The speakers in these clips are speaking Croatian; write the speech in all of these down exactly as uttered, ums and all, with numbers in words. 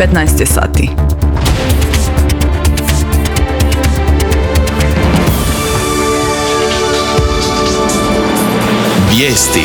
petnaest je sati. Vijesti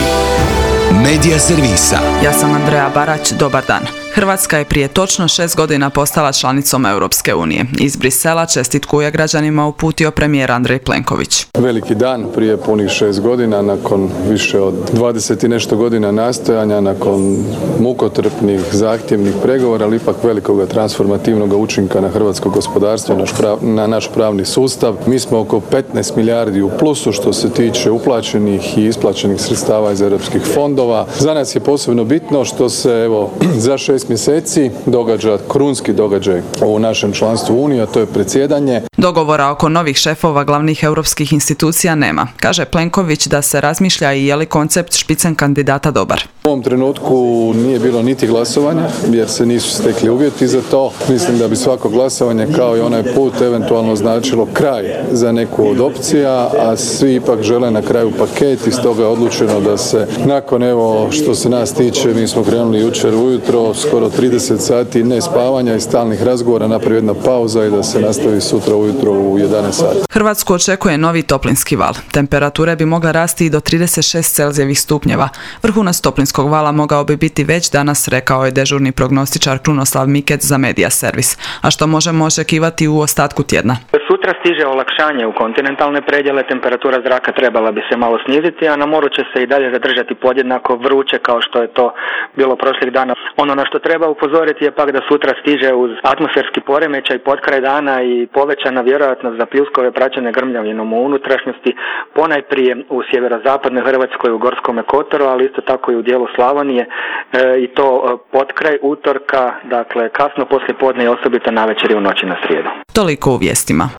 Medija servisa. Ja sam Andreja Barać, dobar dan. Hrvatska je prije točno šest godina postala članicom Europske unije. Iz Brisela čestitku je građanima uputio premijer Andrej Plenković. Veliki dan prije punih šest godina, nakon više od dvadeset i nešto godina nastojanja, nakon mukotrpnih, zahtjevnih pregovora, ali ipak velikog transformativnog učinka na hrvatsko gospodarstvo, naš prav, na naš pravni sustav. Mi smo oko petnaest milijardi u plusu što se tiče uplaćenih i isplaćenih sredstava iz europskih fondova. Za nas je posebno bitno što se evo za šest mjeseci događa krunski događaj u našem članstvu Unije, a to je predsjedanje. Dogovora oko novih šefova glavnih europskih institucija nema. Kaže Plenković da se razmišlja i je li koncept špicen kandidata dobar. U ovom trenutku nije bilo niti glasovanja jer se nisu stekli uvjeti za to. Mislim da bi svako glasovanje kao i onaj put eventualno značilo kraj za neku od opcija, a svi ipak žele na kraju paket i stoga je odlučeno da se nakon evo što se nas tiče, mi smo krenuli jučer ujutro, skoro trideset sati ne spavanja i stalnih razgovora, napravi jedna pauza i da se nastavi sutra ujutro u jedanaest sati. Hrvatsku očekuje novi toplinski val. Temperature bi mogle rasti i do trideset šest Celzijevih stupnjeva. Vrhunac toplinskog vala mogao bi biti već danas, rekao je dežurni prognostičar Krunoslav Mikec za Medija servis. A što možemo očekivati u ostatku tjedna? Sutra stiže olakšanje u kontinentalne predjele, temperatura zraka trebala bi se malo sniziti, a na moru će se i dalje zadržati podjednako vruće kao što je to bilo prošlih dana. Ono na što treba upozoriti je pak da sutra stiže uz atmosferski poremećaj potkraj dana i povećana vjerojatnost za pljuskove praćene grmljavinom u unutrašnjosti, ponajprije u sjeverozapadnoj Hrvatskoj u Gorskome kotaru, ali isto tako i u dijelu Slavonije e, i to potkraj utorka, dakle kasno poslijepodne i osobito navečer i u noći na srijedu. Toliko u vijestima.